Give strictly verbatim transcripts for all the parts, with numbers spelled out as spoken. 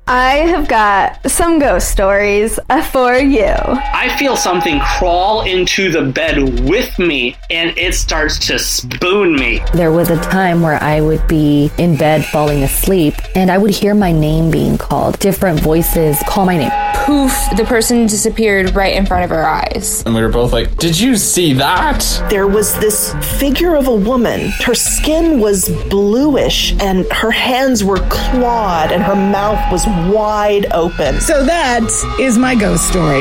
I have got some ghost stories for you. I feel something crawl into the bed with me, and it starts to spoon me. There was a time where I would be in bed falling asleep, and I would hear my name being called. Different voices call my name. Poof, the person disappeared right in front of our eyes. And we were both like, did you see that? There was this figure of a woman. Her skin was bluish, and her hands were clawed, and her mouth was wide open. So that is my ghost story.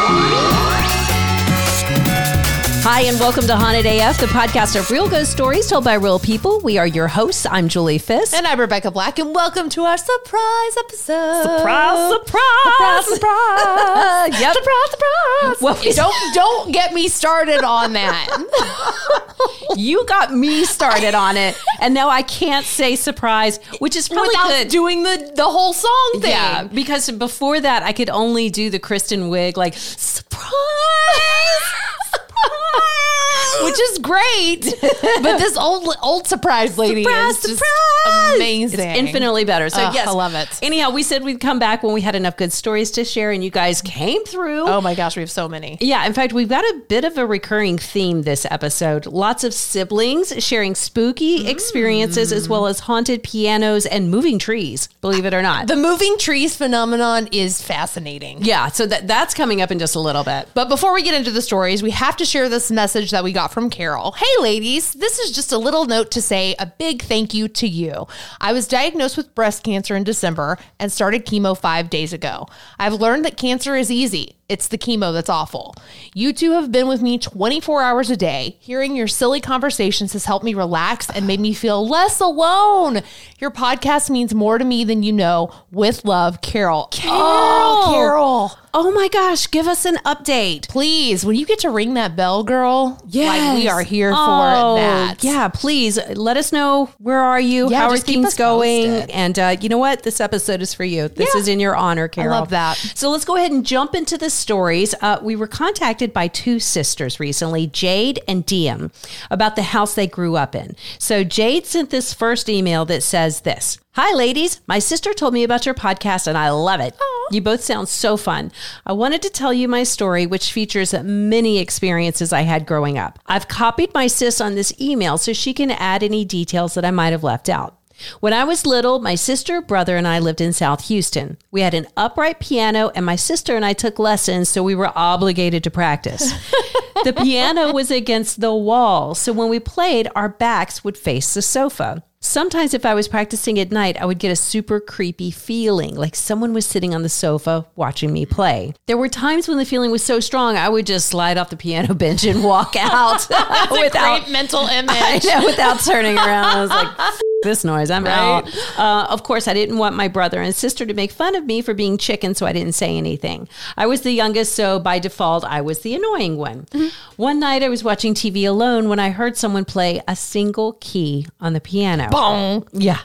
Hi, and welcome to Haunted A F, the podcast of real ghost stories told by real people. We are your hosts. I'm Julie Fisk. And I'm Rebecca Black, and welcome to our surprise episode. Surprise, surprise. Surprise, surprise. Yep. Surprise, surprise. Well, don't, don't get me started on that. You got me started on it, and now I can't say surprise, which is probably Without good. doing the, the whole song thing. Yeah, because before that, I could only do the Kristen Wiig, like, surprise. Which is great, but this old old surprise lady surprise, is just surprise. amazing. It's infinitely better. So Ugh, yes, I love it. Anyhow, we said we'd come back when we had enough good stories to share, and you guys came through. Oh my gosh, we have so many. Yeah, in fact, we've got a bit of a recurring theme this episode. Lots of siblings sharing spooky mm. experiences, as well as haunted pianos and moving trees, believe it or not. The moving trees phenomenon is fascinating. Yeah, so that that's coming up in just a little bit. But before we get into the stories, we have to share this message that we got from Carol. Hey ladies, this is just a little note to say a big thank you to you. I was diagnosed with breast cancer in December and started chemo five days ago. I've learned that cancer is easy. It's the chemo that's awful. You two have been with me twenty-four hours a day. Hearing your silly conversations has helped me relax and made me feel less alone. Your podcast means more to me than you know. With love, Carol. Carol! Oh, Carol. Oh my gosh, give us an update. Please, when you get to ring that bell, girl, yes. like we are here oh, for that. Yeah, please let us know, where are you? Yeah, How are just keep things us going? posted. And uh, you know what? This episode is for you. This Yeah. is in your honor, Carol. I love that. So let's go ahead and jump into the stories. Uh, we were contacted by two sisters recently, Jade and Diem, about the house they grew up in. So Jade sent this first email that says this. Hi, ladies. My sister told me about your podcast, and I love it. Aww. You both sound so fun. I wanted to tell you my story, which features many experiences I had growing up. I've copied my sis on this email so she can add any details that I might have left out. When I was little, my sister, brother, and I lived in South Houston. We had an upright piano, and my sister and I took lessons, so we were obligated to practice. The piano was against the wall, so when we played, our backs would face the sofa. Sometimes if I was practicing at night, I would get a super creepy feeling, like someone was sitting on the sofa watching me play. There were times when the feeling was so strong, I would just slide off the piano bench and walk out. That's without, a great mental image. I know, without turning around. I was like, F- this noise, I'm right? out. Uh, of course, I didn't want my brother and sister to make fun of me for being chicken, so I didn't say anything. I was the youngest, so by default, I was the annoying one. Mm-hmm. One night, I was watching T V alone when I heard someone play a single key on the piano. Boom. Yeah.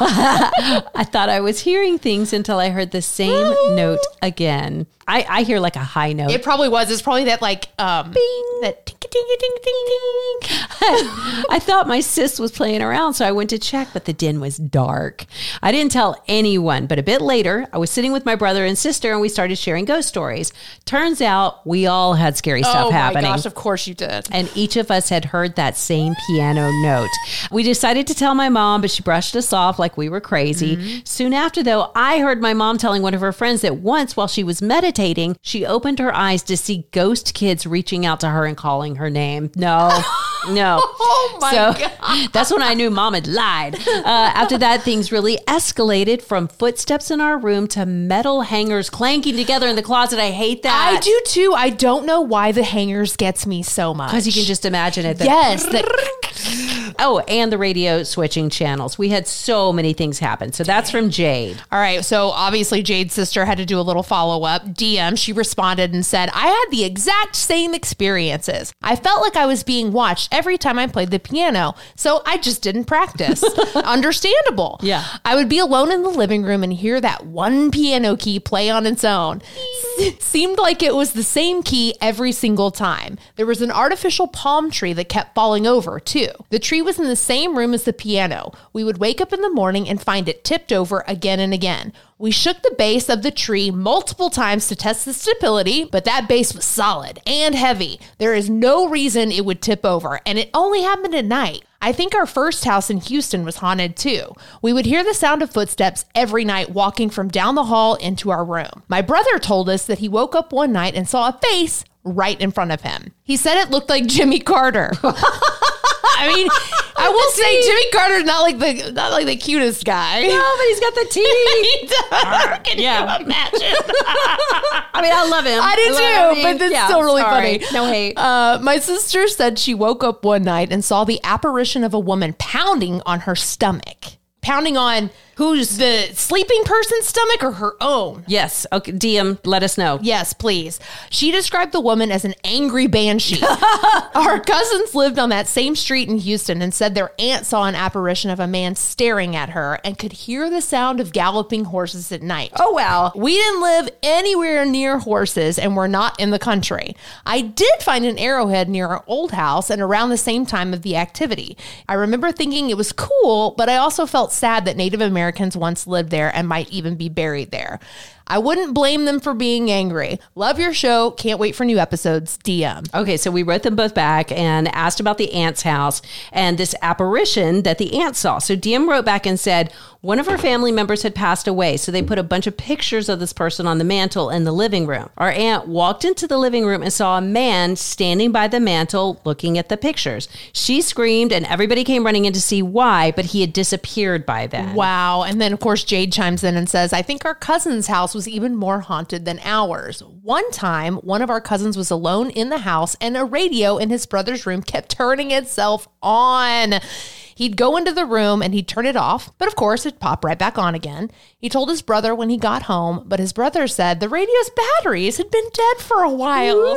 I thought I was hearing things until I heard the same note again. I, I hear like a high note. It probably was. It's probably that like, um, Bing. that ting ting ting ting ting. I thought my sis was playing around, so I went to check, but the den was dark. I didn't tell anyone, but a bit later, I was sitting with my brother and sister, and we started sharing ghost stories. Turns out we all had scary stuff oh happening. Oh my gosh, of course you did. And each of us had heard that same piano note. We decided to tell my mom, but she brushed us off like we were crazy. Mm-hmm. Soon after, though, I heard my mom telling one of her friends that once, while she was meditating, she opened her eyes to see ghost kids reaching out to her and calling her name. No, no. Oh my so, God. That's when I knew mom had lied. Uh, after that, things really escalated from footsteps in our room to metal hangers clanking together in the closet. I hate that. I do too. I don't know why the hangers gets me so much. Because you can just imagine it. The yes. The- Oh, and the radio switching channels. We had so many things happen. So that's from Jade. All right. So obviously Jade's sister had to do a little follow-up. D M, she responded and said, I had the exact same experiences. I felt like I was being watched every time I played the piano, so I just didn't practice. Understandable. Yeah. I would be alone in the living room and hear that one piano key play on its own. Seemed like it was the same key every single time. There was an artificial palm tree that kept falling over, too. The tree was in the same room as the piano. We would wake up in the morning and find it tipped over again and again. We shook the base of the tree multiple times to test the stability, but that base was solid and heavy. There is no reason it would tip over, and it only happened at night. I think our first house in Houston was haunted too. We would hear the sound of footsteps every night walking from down the hall into our room. My brother told us that he woke up one night and saw a face right in front of him. He said it looked like Jimmy Carter. I mean, I will say Jimmy Carter's not like the not like the cutest guy. No, but he's got the teeth. He does. Can Yeah. you imagine? I mean, I love him. I do I too, love him. but that's Yeah, still really sorry. funny. No hate. Uh, my sister said she woke up one night and saw the apparition of a woman pounding on her stomach. Pounding on who's the sleeping person's stomach or her own? Yes. Okay. D M, let us know. Yes, please. She described the woman as an angry banshee. Our cousins lived on that same street in Houston and said their aunt saw an apparition of a man staring at her and could hear the sound of galloping horses at night. Oh, wow. We didn't live anywhere near horses and we're not in the country. I did find an arrowhead near our old house and around the same time of the activity. I remember thinking it was cool, but I also felt sad that Native Americans once lived there and might even be buried there. I wouldn't blame them for being angry. Love your show. Can't wait for new episodes. D M. Okay, so we wrote them both back and asked about the aunt's house and this apparition that the aunt saw. So D M wrote back and said, one of her family members had passed away, so they put a bunch of pictures of this person on the mantle in the living room. Our aunt walked into the living room and saw a man standing by the mantle looking at the pictures. She screamed and everybody came running in to see why, but he had disappeared by then. Wow. And then, of course, Jade chimes in and says, I think our cousin's house was even more haunted than ours. One time, one of our cousins was alone in the house and a radio in his brother's room kept turning itself on. He'd go into the room and he'd turn it off, but of course it'd pop right back on again. He told his brother when he got home, but his brother said the radio's batteries had been dead for a while.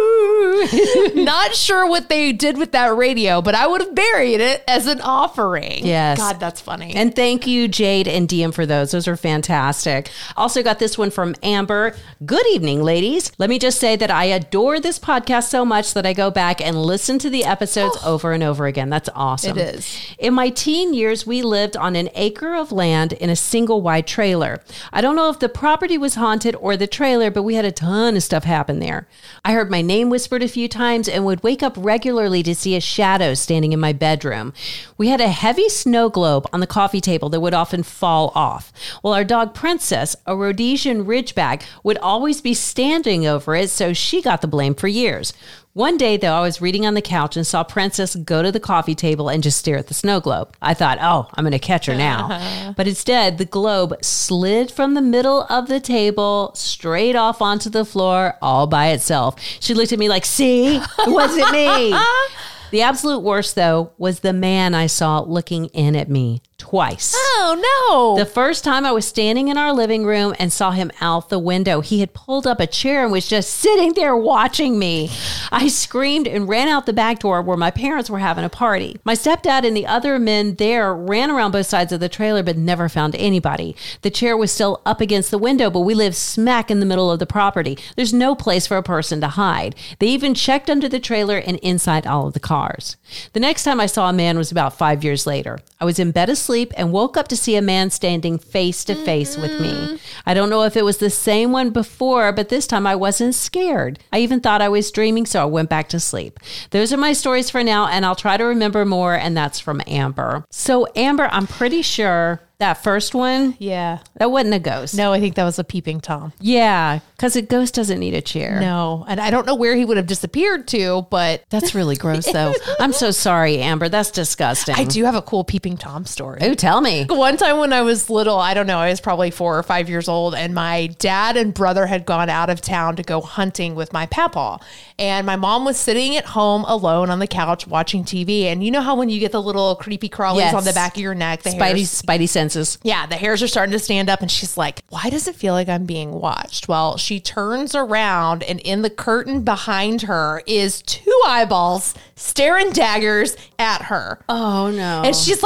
Not sure what they did with that radio, but I would have buried it as an offering. Yes. God, that's funny. And thank you, Jade and D M, for those. Those are fantastic. Also got this one from Amber. Good evening, ladies. Let me just say that I adore this podcast so much that I go back and listen to the episodes over and over again. That's awesome. It is. In my teen years, we lived on an acre of land in a single wide trailer. I don't know if the property was haunted or the trailer, but we had a ton of stuff happen there. I heard my name whispered a few times and would wake up regularly to see a shadow standing in my bedroom. We had a heavy snow globe on the coffee table that would often fall off. Well, our dog Princess, a Rhodesian Ridgeback, would always be standing over it, so she got the blame for years. One day, though, I was reading on the couch and saw Princess go to the coffee table and just stare at the snow globe. I thought, oh, I'm going to catch her now. But instead, the globe slid from the middle of the table straight off onto the floor all by itself. She looked at me like, see, it wasn't me. The absolute worst, though, was the man I saw looking in at me twice. Oh, no. The first time I was standing in our living room and saw him out the window. He had pulled up a chair and was just sitting there watching me. I screamed and ran out the back door where my parents were having a party. My stepdad and the other men there ran around both sides of the trailer but never found anybody. The chair was still up against the window, but we live smack in the middle of the property. There's no place for a person to hide. They even checked under the trailer and inside all of the cars. The next time I saw a man was about five years later. I was in bed asleep and woke up to see a man standing face to face with me. I don't know if it was the same one before, but this time I wasn't scared. I even thought I was dreaming, so I went back to sleep. Those are my stories for now, and I'll try to remember more, and that's from Amber. So, Amber, I'm pretty sure that first one, Yeah. that wasn't a ghost. No, I think that was a peeping Tom. Yeah, because a ghost doesn't need a chair. No. And I don't know where he would have disappeared to, but That's really gross, though. I'm so sorry, Amber. That's disgusting. I do have a cool peeping Tom story. Oh, tell me. One time when I was little, I don't know, I was probably four or five years old, and my dad and brother had gone out of town to go hunting with my papaw. And my mom was sitting at home alone on the couch watching T V. And you know how when you get the little creepy crawlies Yes. on the back of your neck, the Spidey, hairs, Spidey senses. yeah, the hairs are starting to stand up, and she's like, why does it feel like I'm being watched? Well, she turns around, and in the curtain behind her is two eyeballs staring daggers at her. Oh, no. And she's like,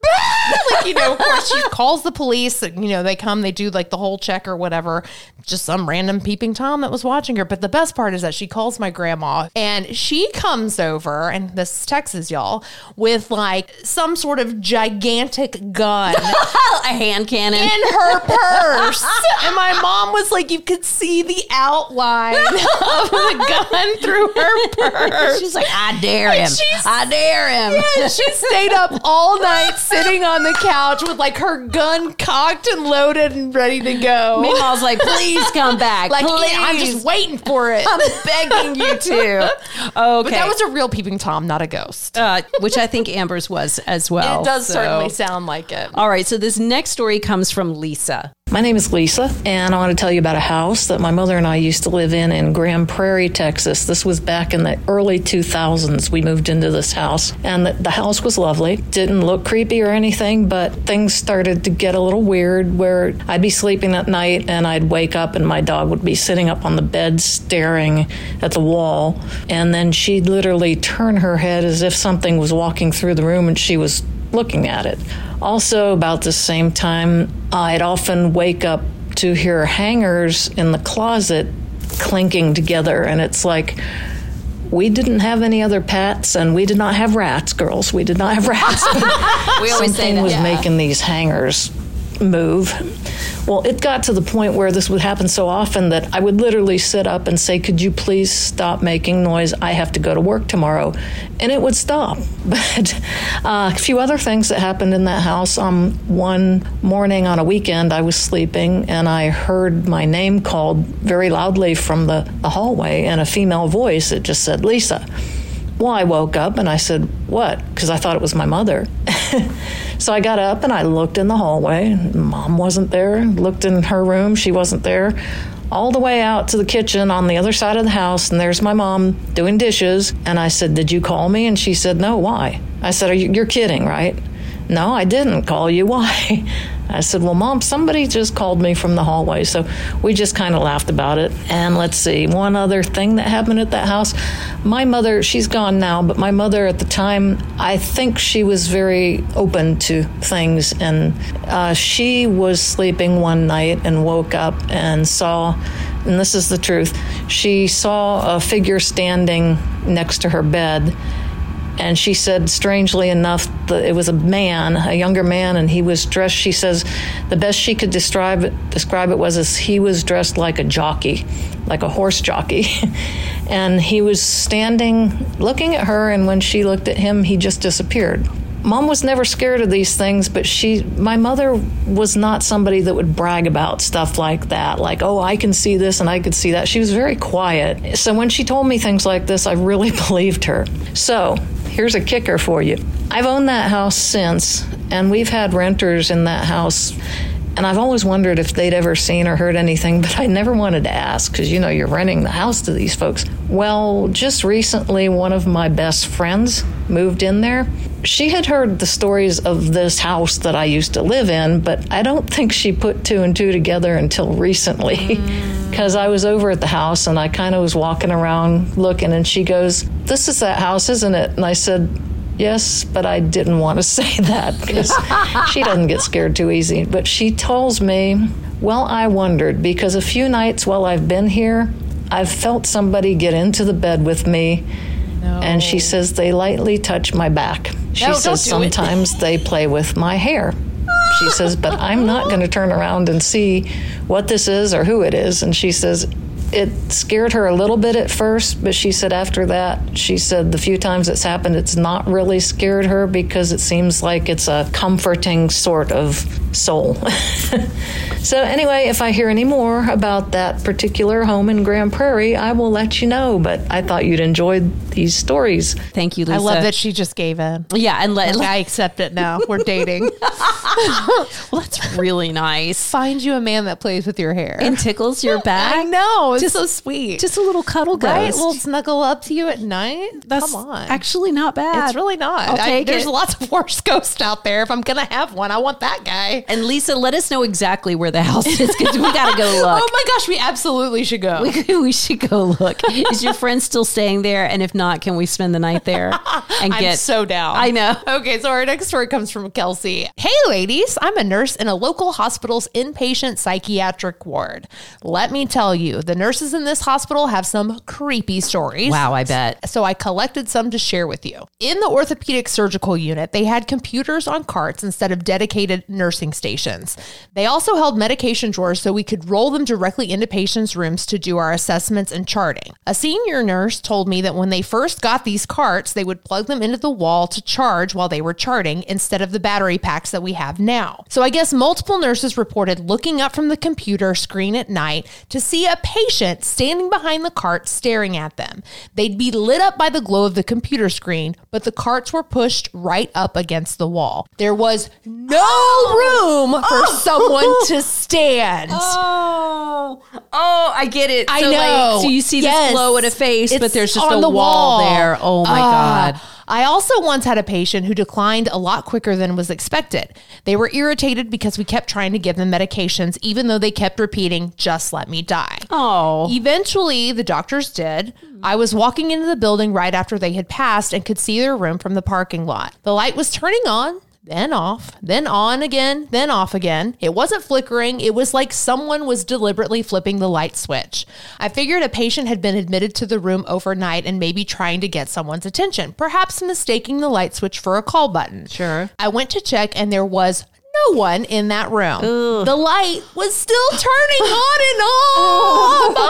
like, you know, of course she calls the police and, you know, they come, they do like the whole check or whatever. Just some random peeping Tom that was watching her. But the best part is that she calls my grandma and she comes over, and this is Texas, y'all, with like some sort of gigantic gun. A hand cannon. In her purse. And my mom was like, you could see the outline of the gun through her purse. She's like, I dare him. I dare him. Yeah, she stayed up all night sitting on the couch with like her gun cocked and loaded and ready to go. Meemaw's like, please come back. Like, please. yeah, I'm just waiting for it. I'm begging you to. Okay. But that was a real peeping Tom, not a ghost. Uh, which I think Amber's was as well. It does so. certainly sound like it. All right, so this next story comes from Lisa. My name is Lisa, and I want to tell you about a house that my mother and I used to live in in Grand Prairie, Texas. This was back in the early two thousands. We moved into this house, and the, the house was lovely. Didn't look creepy or anything, but things started to get a little weird where I'd be sleeping at night, and I'd wake up, and my dog would be sitting up on the bed staring at the wall, and then she'd literally turn her head as if something was walking through the room, and she was looking at it. Also, about the same time, I'd often wake up to hear hangers in the closet clinking together, and it's like, we didn't have any other pets, and we did not have rats, girls. We did not have rats. We always say Something that. was Yeah. making these hangers move. Well, it got to the point where this would happen so often that I would literally sit up and say, could you please stop making noise? I have to go to work tomorrow. And it would stop. But uh, a few other things that happened in that house. Um, one morning on a weekend, I was sleeping and I heard my name called very loudly from the, the hallway, and a female voice. It just said, Lisa. Well, I woke up and I said, what? Because I thought it was my mother. So I got up and I looked in the hallway. Mom wasn't there. Looked in her room. She wasn't there. All the way out to the kitchen on the other side of the house, and there's my mom doing dishes. And I said, did you call me? And she said, no, why? I said, Are you, you're kidding, right? No, I didn't call you. Why? I said, well, Mom, somebody just called me from the hallway. So we just kind of laughed about it. And let's see, one other thing that happened at that house. My mother, she's gone now, but my mother at the time, I think she was very open to things. And uh, she was sleeping one night and woke up and saw, and this is the truth, she saw a figure standing next to her bed. And she said, strangely enough, that it was a man, a younger man, and he was dressed, she says, the best she could describe it, describe it was as he was dressed like a jockey, like a horse jockey. And he was standing, looking at her, and when she looked at him, he just disappeared. Mom was never scared of these things, but she, my mother was not somebody that would brag about stuff like that, like, oh, I can see this and I could see that. She was very quiet. So when she told me things like this, I really believed her. So here's a kicker for you. I've owned that house since, and we've had renters in that house, and I've always wondered if they'd ever seen or heard anything, but I never wanted to ask because, you know, you're renting the house to these folks. Well, just recently, one of my best friends moved in there. She had heard the stories of this house that I used to live in, but I don't think she put two and two together until recently because mm. I was over at the house and I kind of was walking around looking, and she goes, this is that house, isn't it? And I said, yes, but I didn't want to say that because she doesn't get scared too easy. But she tells me, well, I wondered because a few nights while I've been here, I've felt somebody get into the bed with me. No. And she says they lightly touch my back. She no, says do sometimes they play with my hair. She says, but I'm not going to turn around and see what this is or who it is. And she says, it scared her a little bit at first, but she said after that, she said the few times it's happened, it's not really scared her because it seems like it's a comforting sort of soul. So anyway, if I hear any more about that particular home in Grand Prairie, I will let you know. But I thought you'd enjoy these stories. Thank you, Lisa. I love that she just gave in. Yeah, and let, like, I accept it now. We're dating. Well, that's really nice. Find you a man that plays with your hair and tickles your back. I know. it's just, so sweet. Just a little cuddle ghost. Right? We'll snuggle up to you at night. That's Come on. actually not bad. It's really not. I'll take I, there's it. lots of worse ghosts out there. If I'm going to have one, I want that guy. And Lisa, let us know exactly where the house is because we got to go look. Oh my gosh, we absolutely should go. We, we should go look. Is your friend still staying there? And if not, can we spend the night there? And I'm get so down. I know. Okay, so our next story comes from Kelsey. Hey, ladies, I'm a nurse in a local hospital's inpatient psychiatric ward. Let me tell you, the nurses in this hospital have some creepy stories. Wow, I bet. So I collected some to share with you. In the orthopedic surgical unit, they had computers on carts instead of dedicated nursing stations. They also held medication drawers so we could roll them directly into patients' rooms to do our assessments and charting. A senior nurse told me that when they first got these carts, they would plug them into the wall to charge while they were charting instead of the battery packs that we have now. So I guess multiple nurses reported looking up from the computer screen at night to see a patient standing behind the cart staring at them. They'd be lit up by the glow of the computer screen, but the carts were pushed right up against the wall. There was no room for oh. someone to stand. Oh, oh, I get it. I so know. Like, so you see Yes. this glow in a face, It's but there's just on a the wall, wall. there. Oh my Uh, God. I also once had a patient who declined a lot quicker than was expected. They were irritated because we kept trying to give them medications, even though they kept repeating, just let me die. Oh. Eventually, the doctors did. I was walking into the building right after they had passed and could see their room from the parking lot. The light was turning on, then off, then on again, then off again. It wasn't flickering. It was like someone was deliberately flipping the light switch. I figured a patient had been admitted to the room overnight and maybe trying to get someone's attention, perhaps mistaking the light switch for a call button. Sure. I went to check and there was no one in that room. Ugh. The light was still turning on and off.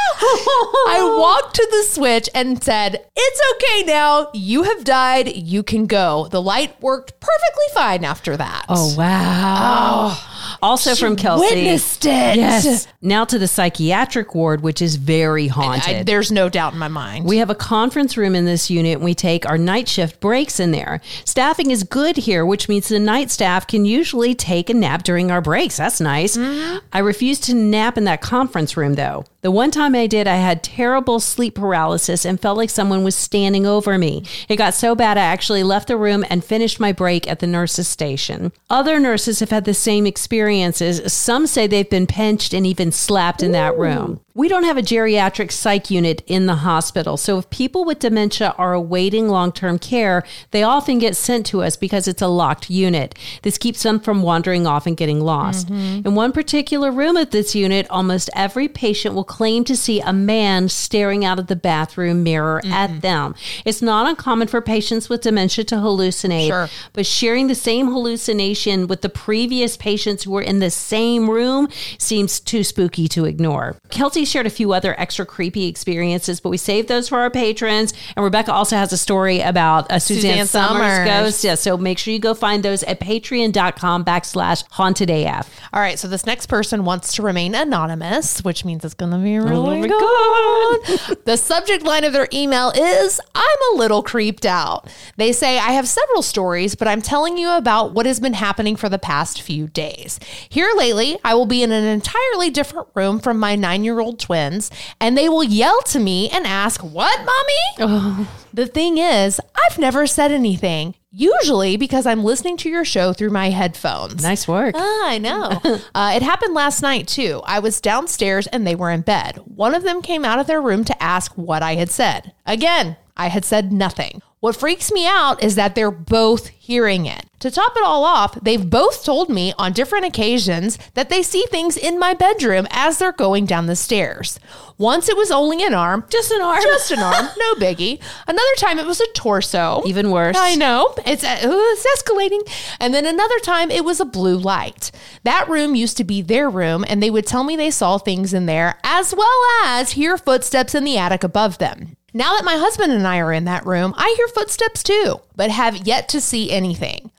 I walked to the switch and said, it's okay now. You have died. You can go. The light worked perfectly fine after that. Oh, wow. Oh. Also from Kelsey. Witnessed it. Yes. Now to the psychiatric ward, which is very haunted. I, I, there's no doubt in my mind. We have a conference room in this unit, and we take our night shift breaks in there. Staffing is good here, which means the night staff can usually take a nap during our breaks. That's nice. Mm-hmm. I refuse to nap in that conference room, though. The one time I did, I had terrible sleep paralysis and felt like someone was standing over me. It got so bad, I actually left the room and finished my break at the nurse's station. Other nurses have had the same experiences. Some say they've been pinched and even slapped in that room. We don't have a geriatric psych unit in the hospital, so if people with dementia are awaiting long-term care, they often get sent to us because it's a locked unit. This keeps them from wandering off and getting lost. Mm-hmm. In one particular room at this unit, almost every patient will claim to see a man staring out of the bathroom mirror mm-hmm. at them. It's not uncommon for patients with dementia to hallucinate, sure. but sharing the same hallucination with the previous patients who were in the same room seems too spooky to ignore. Kelsey shared a few other extra creepy experiences, but we saved those for our patrons. And Rebecca also has a story about a Suzanne, Suzanne Summers, Summers ghost. Yeah, so make sure you go find those at patreon.com backslash haunted AF. All right, so this next person wants to remain anonymous, which means it's going to be really oh good. The subject line of their email is, I'm a little creeped out. They say, I have several stories, but I'm telling you about what has been happening for the past few days. Here lately, I will be in an entirely different room from my nine-year-old twins, and they will yell to me and ask, what, mommy? Oh. The thing is, I've never said anything. Usually because I'm listening to your show through my headphones. Nice work. Ah, I know. uh, it happened last night, too. I was downstairs and they were in bed. One of them came out of their room to ask what I had said. Again, I had said nothing. What freaks me out is that they're both hearing it. To top it all off, they've both told me on different occasions that they see things in my bedroom as they're going down the stairs. Once it was only an arm. Just an arm. Just an arm. No biggie. Another time it was a torso. Even worse. I know. It's, uh, it's escalating. And then another time it was a blue light. That room used to be their room, and they would tell me they saw things in there, as well as hear footsteps in the attic above them. Now that my husband and I are in that room, I hear footsteps too, but have yet to see anything.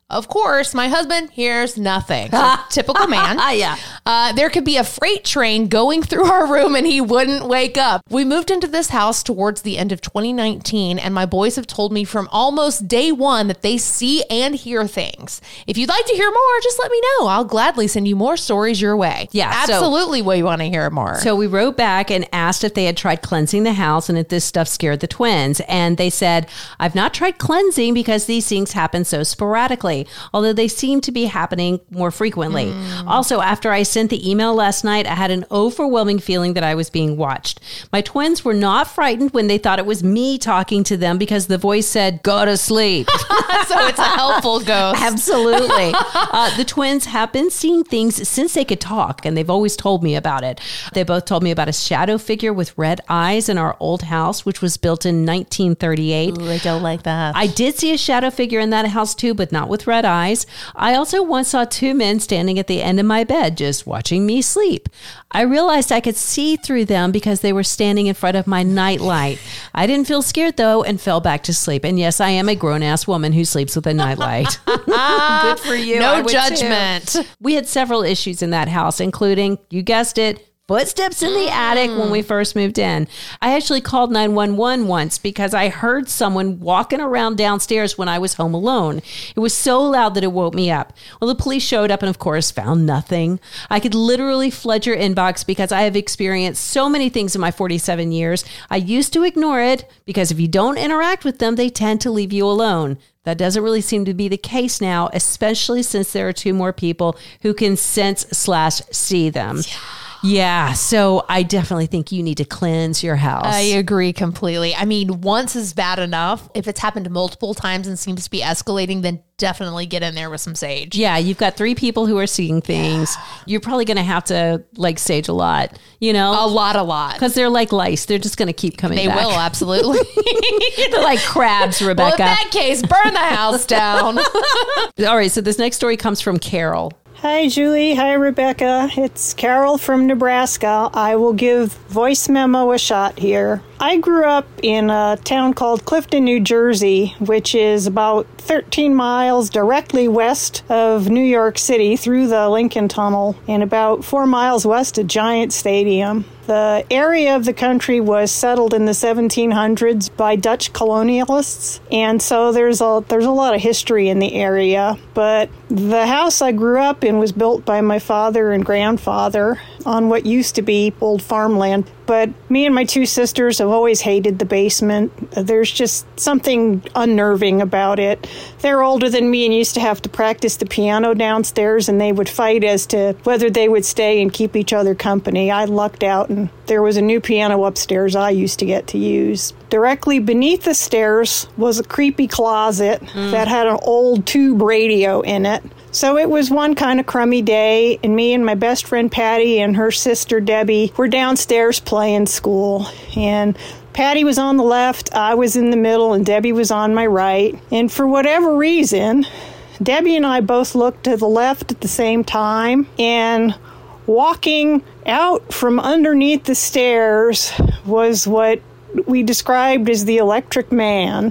Of course, my husband hears nothing. So, typical man. Yeah. Uh, there could be a freight train going through our room and he wouldn't wake up. We moved into this house towards the end of twenty nineteen, and my boys have told me from almost day one that they see and hear things. If you'd like to hear more, just let me know. I'll gladly send you more stories your way. Yeah, absolutely. So, we want to hear more. So we wrote back and asked if they had tried cleansing the house and if this stuff scared the twins. And they said, I've not tried cleansing because these things happen so sporadically, although they seem to be happening more frequently. Mm. Also, after I sent the email last night, I had an overwhelming feeling that I was being watched. My twins were not frightened when they thought it was me talking to them because the voice said, go to sleep. So it's a helpful ghost. Absolutely. Uh, the twins have been seeing things since they could talk, and they've always told me about it. They both told me about a shadow figure with red eyes in our old house, which was built in nineteen thirty-eight. Ooh, I don't like that. I did see a shadow figure in that house too, but not with red eyes. I also once saw two men standing at the end of my bed, just watching me sleep. I realized I could see through them because they were standing in front of my nightlight. I didn't feel scared though and fell back to sleep. And yes, I am a grown-ass woman who sleeps with a nightlight. Good for you. No judgment. Too. We had several issues in that house, including, you guessed it, footsteps in the attic when we first moved in. I actually called nine one one once because I heard someone walking around downstairs when I was home alone. It was so loud that it woke me up. Well, the police showed up and, of course, found nothing. I could literally flood your inbox because I have experienced so many things in my forty-seven years. I used to ignore it because if you don't interact with them, they tend to leave you alone. That doesn't really seem to be the case now, especially since there are two more people who can sense slash see them. Yeah. Yeah, so I definitely think you need to cleanse your house. I agree completely. I mean, once is bad enough. If it's happened multiple times and seems to be escalating, then definitely get in there with some sage. Yeah, you've got three people who are seeing things. You're probably going to have to like sage a lot, you know? A lot, a lot. Because they're like lice. They're just going to keep coming they back. They will, absolutely. They're like crabs, Rebecca. Well, in that case, burn the house down. All right, so this next story comes from Carol. Hi, Julie. Hi, Rebecca. It's Carol from Nebraska. I will give voice memo a shot here. I grew up in a town called Clifton, New Jersey, which is about thirteen miles directly west of New York City through the Lincoln Tunnel and about four miles west of Giant Stadium. The area of the country was settled in the seventeen hundreds by Dutch colonialists, and so there's a there's a lot of history in the area. But the house I grew up in was built by my father and grandfather on what used to be old farmland. But me and my two sisters have always hated the basement. There's just something unnerving about it. They're older than me and used to have to practice the piano downstairs, and they would fight as to whether they would stay and keep each other company. I lucked out, and there was a new piano upstairs I used to get to use. Directly beneath the stairs was a creepy closet mm. that had an old tube radio in it. So it was one kind of crummy day, and me and my best friend Patty and her sister Debbie were downstairs playing school. And Patty was on the left, I was in the middle, and Debbie was on my right. And for whatever reason, Debbie and I both looked to the left at the same time, and walking out from underneath the stairs was what we described as the Electric Man.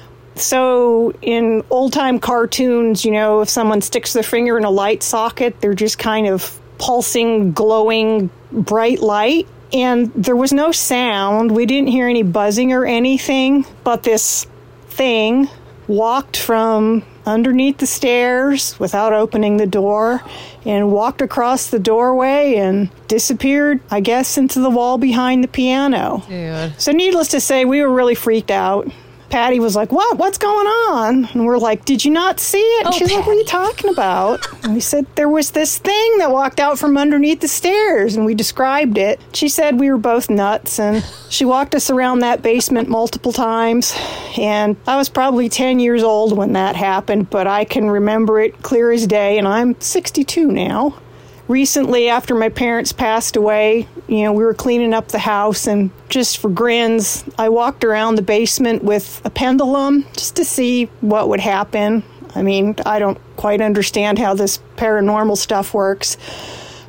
So in old-time cartoons, you know, if someone sticks their finger in a light socket, they're just kind of pulsing, glowing, bright light. And there was no sound. We didn't hear any buzzing or anything. But this thing walked from underneath the stairs without opening the door and walked across the doorway and disappeared, I guess, into the wall behind the piano. Dude. So needless to say, we were really freaked out. Patty was like, what? What's going on? And we're like, did you not see it? And oh, she's Patty. like, what are you talking about? And we said, there was this thing that walked out from underneath the stairs. And we described it. She said we were both nuts. And she walked us around that basement multiple times. And I was probably ten years old when that happened. But I can remember it clear as day. And I'm sixty-two now. Recently, after my parents passed away, you know, we were cleaning up the house, and just for grins, I walked around the basement with a pendulum just to see what would happen. I mean, I don't quite understand how this paranormal stuff works.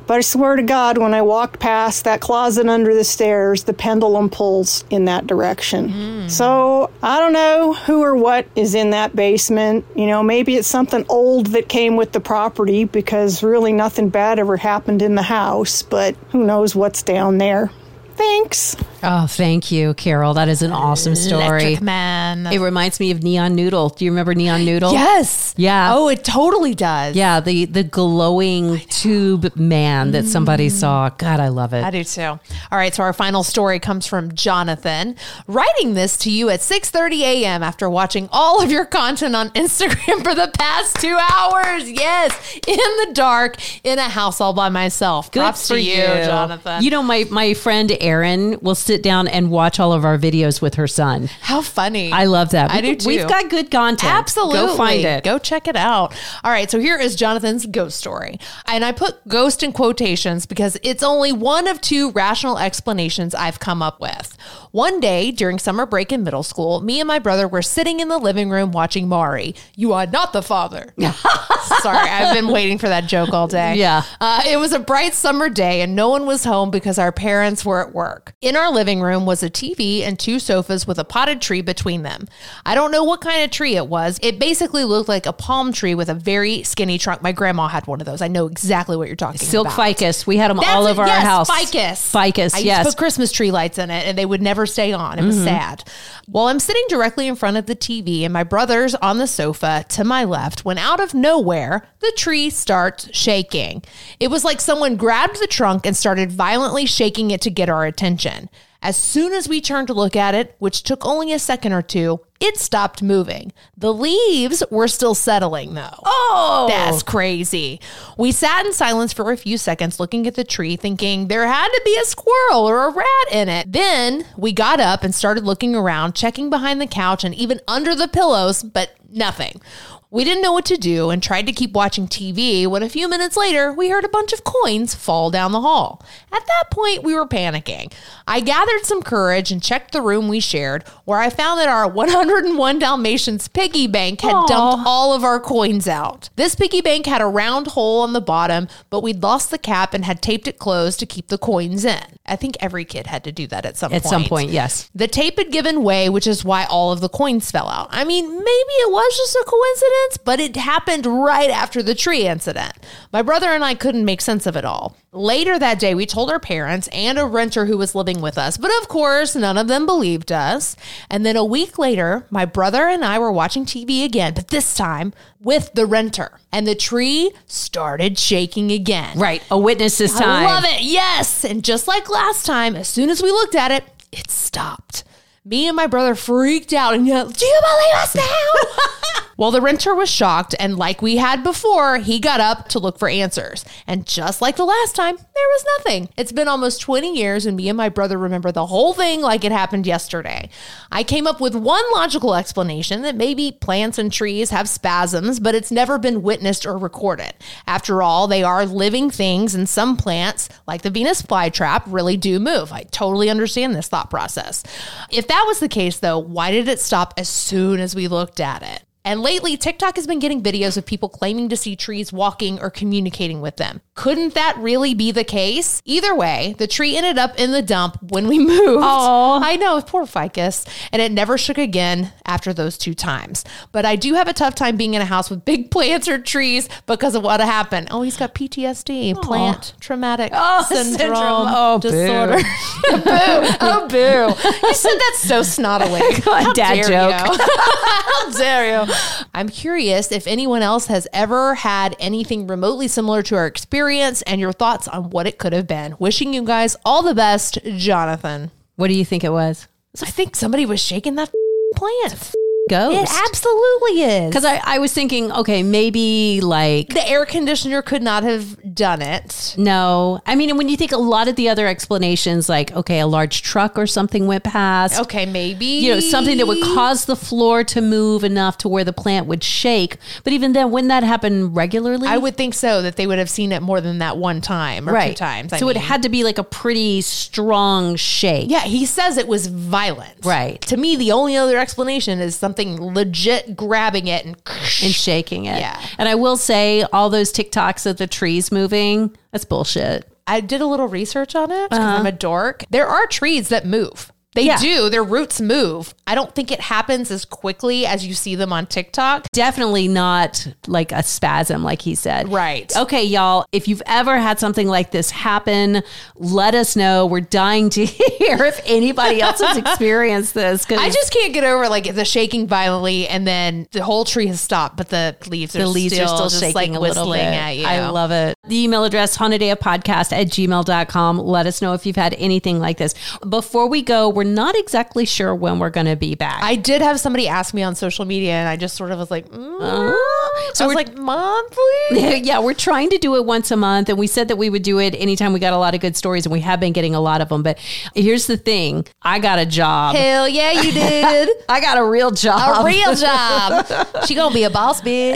But I swear to God, when I walked past that closet under the stairs, the pendulum pulls in that direction. Mm. So I don't know who or what is in that basement. You know, maybe it's something old that came with the property, because really nothing bad ever happened in the house, but who knows what's down there. Thanks. Oh, thank you, Carol. That is an awesome story. Electric Man. It reminds me of Neon Noodle. Do you remember Neon Noodle? Yes. Yeah. Oh, it totally does. Yeah, the the glowing tube man that somebody mm. saw. God, I love it. I do too. All right, so our final story comes from Jonathan, writing this to you at six thirty a.m. after watching all of your content on Instagram for the past two hours. Yes, in the dark, in a house all by myself. Good Props for to you, you, Jonathan. You know, my, my friend Erin will sit down and watch all of our videos with her son. How funny. I love that. I we, do too. We've got good content. Absolutely. Go find it. Go check it out. All right, so here is Jonathan's ghost story. And I put ghost in quotations because it's only one of two rational explanations I've come up with. One day during summer break in middle school, me and my brother were sitting in the living room watching Maury. You are not the father. Sorry, I've been waiting for that joke all day. Yeah. Uh, it was a bright summer day and no one was home because our parents were at work. In our living room was a T V and two sofas with a potted tree between them. I don't know what kind of tree it was. It basically looked like a palm tree with a very skinny trunk. My grandma had one of those. I know exactly what you're talking Silk about. Silk ficus. We had them That's all it. over Yes, our house. Ficus. Ficus, I yes. used to put Christmas tree lights in it and they would never stay on. It was mm-hmm. sad. Well, I'm sitting directly in front of the T V and my brother's on the sofa to my left when out of nowhere, the tree starts shaking. It was like someone grabbed the trunk and started violently shaking it to get our attention. As soon as we turned to look at it, which took only a second or two, it stopped moving. The leaves were still settling, though. Oh! That's crazy. We sat in silence for a few seconds looking at the tree, thinking there had to be a squirrel or a rat in it. Then we got up and started looking around, checking behind the couch and even under the pillows, but nothing. We didn't know what to do and tried to keep watching T V when a few minutes later, we heard a bunch of coins fall down the hall. At that point, we were panicking. I gathered some courage and checked the room we shared, where I found that our one hundred one Dalmatians piggy bank had Aww. dumped all of our coins out. This piggy bank had a round hole on the bottom, but we'd lost the cap and had taped it closed to keep the coins in. I think every kid had to do that at some at point. At some point, yes. The tape had given way, which is why all of the coins fell out. I mean, maybe it was just a coincidence, but it happened right after the tree incident. My brother and I couldn't make sense of it all. Later that day, we told our parents and a renter who was living with us, but of course, none of them believed us. And then a week later, my brother and I were watching T V again, but this time with the renter. And the tree started shaking again. Right, a witness this time. I love it, yes! And just like last time, as soon as we looked at it, it stopped. Me and my brother freaked out and yelled, "Do you believe us now?" Well, the renter was shocked, and like we had before, he got up to look for answers. And just like the last time, there was nothing. It's been almost twenty years, and me and my brother remember the whole thing like it happened yesterday. I came up with one logical explanation that maybe plants and trees have spasms, but it's never been witnessed or recorded. After all, they are living things, and some plants, like the Venus flytrap, really do move. I totally understand this thought process. If that was the case, though, why did it stop as soon as we looked at it? And lately, TikTok has been getting videos of people claiming to see trees walking or communicating with them. Couldn't that really be the case? Either way, the tree ended up in the dump when we moved. Oh, I know, poor ficus. And it never shook again after those two times. But I do have a tough time being in a house with big plants or trees because of what happened. Oh, he's got P T S D, Aww. plant traumatic oh, syndrome, syndrome. Oh, disorder. Boo. boo. Oh, boo. You said that so snottily. How Dad dare joke. you? How dare you? I'm curious if anyone else has ever had anything remotely similar to our experience and your thoughts on what it could have been. Wishing you guys all the best, Jonathan. What do you think it was? I think somebody was shaking that plant. Ghost. It absolutely is. Because I, I was thinking, okay, maybe like... the air conditioner could not have done it. No. I mean, when you think a lot of the other explanations, like, okay, a large truck or something went past. Okay, maybe. You know, something that would cause the floor to move enough to where the plant would shake. But even then, wouldn't that happen regularly? I would think so, that they would have seen it more than that one time or right. two times. I so mean. it had to be like a pretty strong shake. Yeah, he says it was violent. Right. To me, the only other explanation is something something legit grabbing it and, and shaking it. Yeah. And I will say, all those TikToks of the trees moving, that's bullshit. I did a little research on it because Uh-huh. I'm a dork. There are trees that move. They Yeah. do. Their roots move. I don't think it happens as quickly as you see them on TikTok. Definitely not like a spasm, like he said. Right. Okay, y'all, if you've ever had something like this happen, let us know. We're dying to hear if anybody else has experienced this. 'Cause I just can't get over like the shaking violently and then the whole tree has stopped, but the leaves are the leaves still are still just shaking like a little whistling bit. at you. I love it. The email address, haunted a f podcast at gmail dot com. Let us know if you've had anything like this. Before we go, we're not exactly sure when we're going to be back. I did have somebody ask me on social media and I just sort of was like, mm. Uh, so I was like, monthly? Yeah, we're trying to do it once a month. And we said that we would do it anytime we got a lot of good stories. And we have been getting a lot of them. But here's the thing. I got a job. Hell yeah, you did. I got a real job. A real job. She gonna be a boss bitch.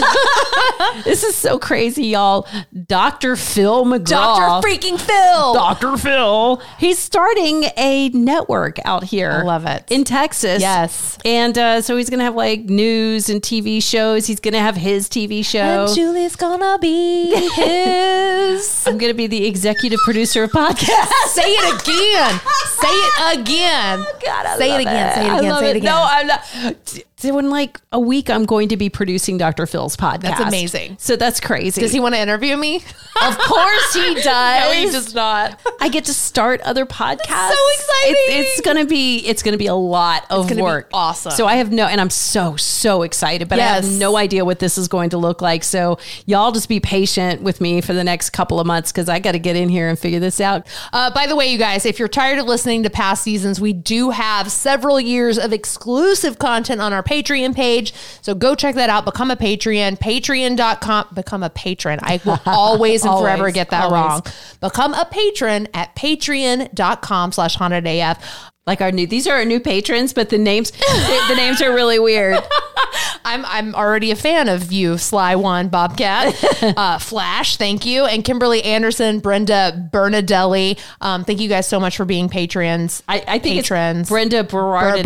This is so crazy, y'all. Doctor Phil McGraw. Doctor freaking Phil. Doctor Phil. He's starting a network out here. I love it. In Texas. Yes. And uh, so he's going to have like news and T V shows. He's going to have his T V show. And Julie's gonna be his. I'm going to be the executive producer of podcasts. Say it again. Say it again. Oh, God, I say love it again. it. Say it I again. love Say it it. again. No, I'm not. So in like a week, I'm going to be producing Doctor Phil's podcast. That's amazing. So that's crazy. Does he want to interview me? Of course he does. No, he does not. I get to start other podcasts. That's so exciting. It's, it's gonna be it's gonna be a lot of It's gonna be work. awesome. So I have no, and I'm so so excited, but I Yes. have no idea what this is going to look like. So y'all just be patient with me for the next couple of months because I got to get in here and figure this out. Uh, by the way, you guys, if you're tired of listening to past seasons, we do have several years of exclusive content on our Patreon page. So go check that out. Become a Patreon. Patreon dot com. Become a patron. I will always and Always, forever get that always. wrong. Become a patron at patreon dot com slash haunted A F. Like our new, these are our new patrons, but the names, the, the names are really weird. I'm I'm already a fan of you, Sly One, Bobcat, uh, Flash, thank you, and Kimberly Anderson, Brenda Bernadelli. Um, thank you guys so much for being patrons. I, I think patrons. it's Brenda Berardinelli.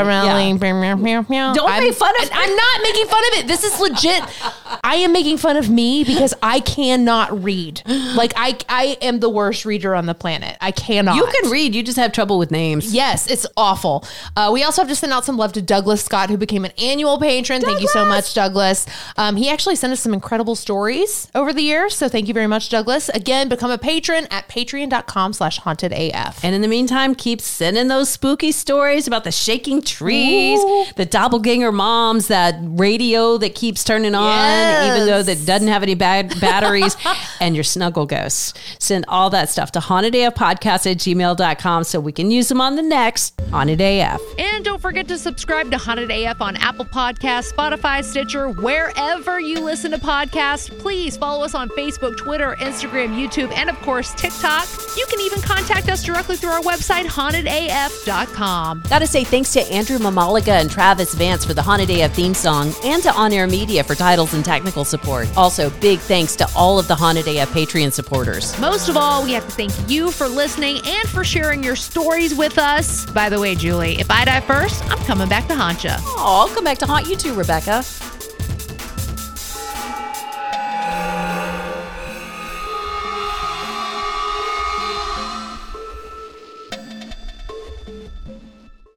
Berardinelli. Don't I'm, make fun of it. I'm not making fun of it. This is legit. I am making fun of me because I cannot read. Like I I am the worst reader on the planet. I cannot. You can read. You just have trouble with names. Yes, it's awful. Uh, we also have to send out some love to Douglas Scott, who became an annual patron. Douglas. Thank you so much, Douglas. Um, he actually sent us some incredible stories over the years. So thank you very much, Douglas. Again, become a patron at patreon dot com slash haunted A F. And in the meantime, keep sending those spooky stories about the shaking trees, Ooh. the doppelganger moms, that radio that keeps turning on, Yes. even though that doesn't have any bad batteries, and your snuggle ghosts. Send all that stuff to haunted A F podcast at gmail dot com so we can use them on the next Haunted A F. And don't forget to subscribe to Haunted A F on Apple Podcasts, Spotify, Stitcher, wherever you listen to podcasts. Please follow us on Facebook, Twitter, Instagram, YouTube, and of course, TikTok. You can even contact us directly through our website, haunted A F dot com. Gotta say thanks to Andrew Mamaliga and Travis Vance for the Haunted A F theme song and to On Air Media for titles and technical support. Also, big thanks to all of the Haunted A F Patreon supporters. Most of all, we have to thank you for listening and for sharing your stories with us. By the way, Julie, if I die first, I'm coming back to haunt you. Oh, I'll come back to haunt you too, Rebecca.